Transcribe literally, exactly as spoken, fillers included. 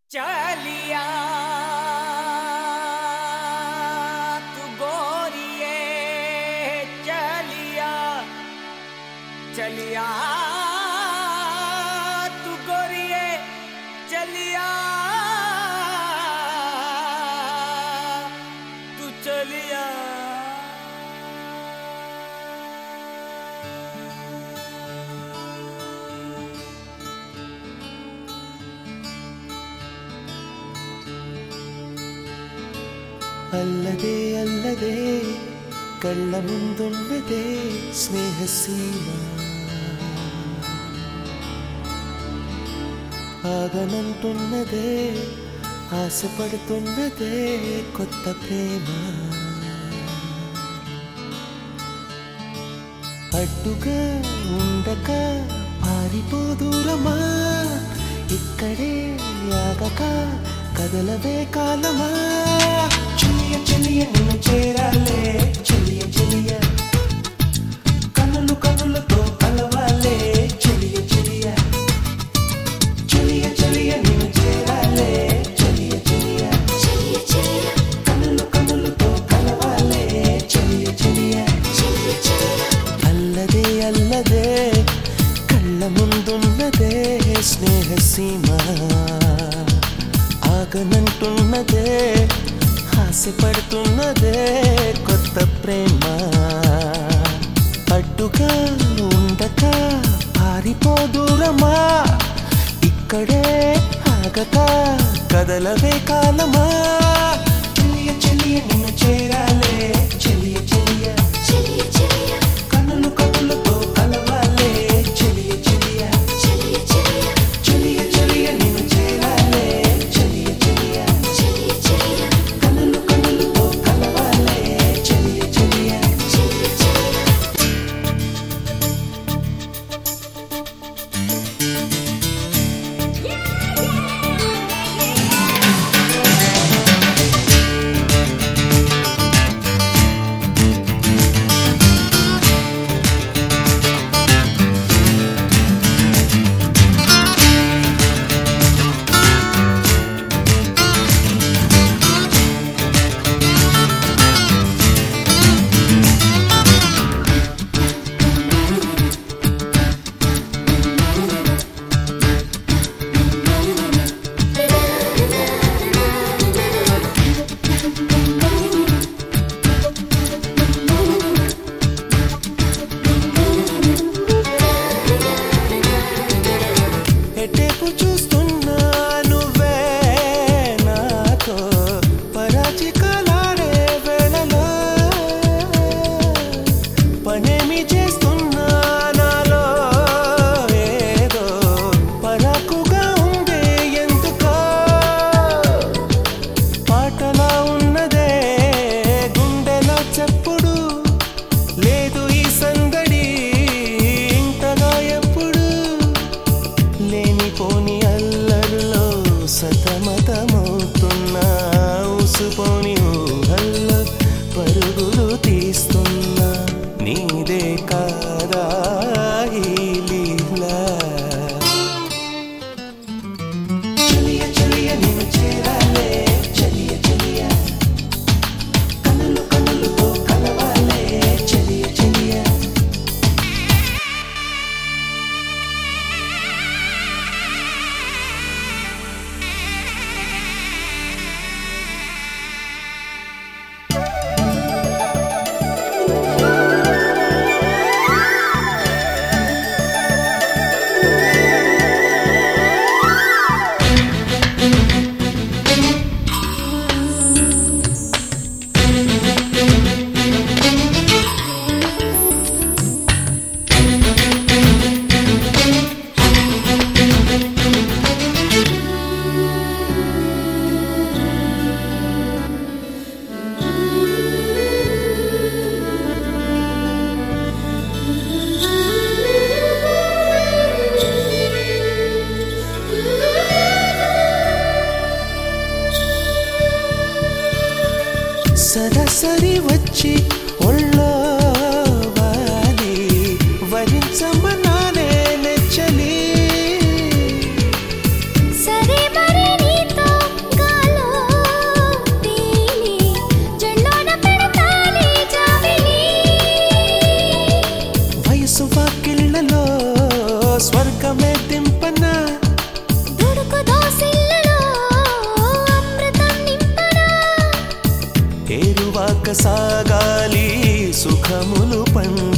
चलिया तू गोरिए चलिया चलिया तू गोरिए चलिया तू चलिया అల్లదే అల్లదే కళ్ళ ముందున్నదే స్నేహసీమ ఆగనంటున్నదే ఆశపడుతున్నదే కొత్త ప్రేమ అడ్డుగా ఉండక పారిపోదూరమా ఇక్కడే ఆగక కదలవే కాలమా చెలియ చెలియ నిన్ను చేరాలే చెలియ చెలియ కన్నులు కన్నులతో కలవాలే చెలియ చెలియ చెలియ చెలియ నిన్ను చేరాలే చెలియ చెలియ చెలియ చెలియ కన్నులు కన్నులతో కలవాలే చెలియ చెలియ చెలియ చెలియ అల్లదే అల్లదే కళ్ళ ముందున్నదే స్నేహసీమ ఆగనంటున్నదే ఆశపడుతున్నదే కొత్త ప్రేమ అడ్డుగా ఉండక పారిపోదూరమా ఇక్కడే ఆగక కదలవే కాలమా చెలియ చెలియ నిన్ను చేరాలే చెలియ చెలియ చెలియ చెలియ కన్నులు కన్నులతో కలవాలే చెలియ చెలియ చెలియ చెలియ చెలియ చెలియ నిన్ను చేరాలే చెలియ చెలియ చెలియ చెలియ కన్నులు కన్నులతో కలవాలే చెలియ చెలియ చెలియ చెలియ ఎటేపు చూస్తున్నా నువ్వే నాతో పరాచికలాడే వేళలో పనేమి చేస్తున్నా నాలో ఏదో పరాకుగా ఉండే ఎందుకో పాటలా ఉన్నదే గుండెలో చెప్పుడు లేదు ఈ సందడి ఇంతగా ఎప్పుడు లేనిపోని అల్లరులో సతమతమవుతున్నా ఊసుపోని ఊహల్లో పరుగులు తీస్తున్నా నీదే కాదా ఈ లీలా చెలియ చెలియ నిన్ను చేరాలే చెలియ చెలియ కన్నులు కన్నులతో కలవాలే చెలియ చెలియ సరసరి వచ్చి ఒళ్ళో వాలి వరించమన్నానే నెచ్చలి సరే మరి నీతో సాగాలి సుఖములు పండ